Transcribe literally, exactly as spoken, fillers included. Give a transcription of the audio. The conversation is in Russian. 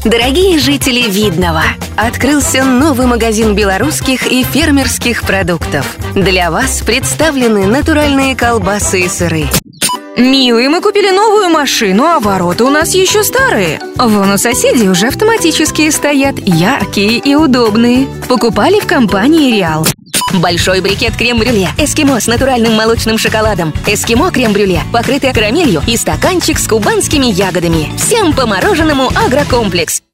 Дорогие жители Видного, открылся новый магазин белорусских и фермерских продуктов. Для вас представлены натуральные колбасы и сыры. Милый, мы купили новую машину, а ворота у нас еще старые. Вон у соседей уже автоматические стоят, яркие и удобные. Покупали в компании «Реал». Большой брикет крем-брюле «Эскимо» с натуральным молочным шоколадом. «Эскимо» крем-брюле, покрытое карамелью, и стаканчик с кубанскими ягодами. Всем по мороженому «Агрокомплекс».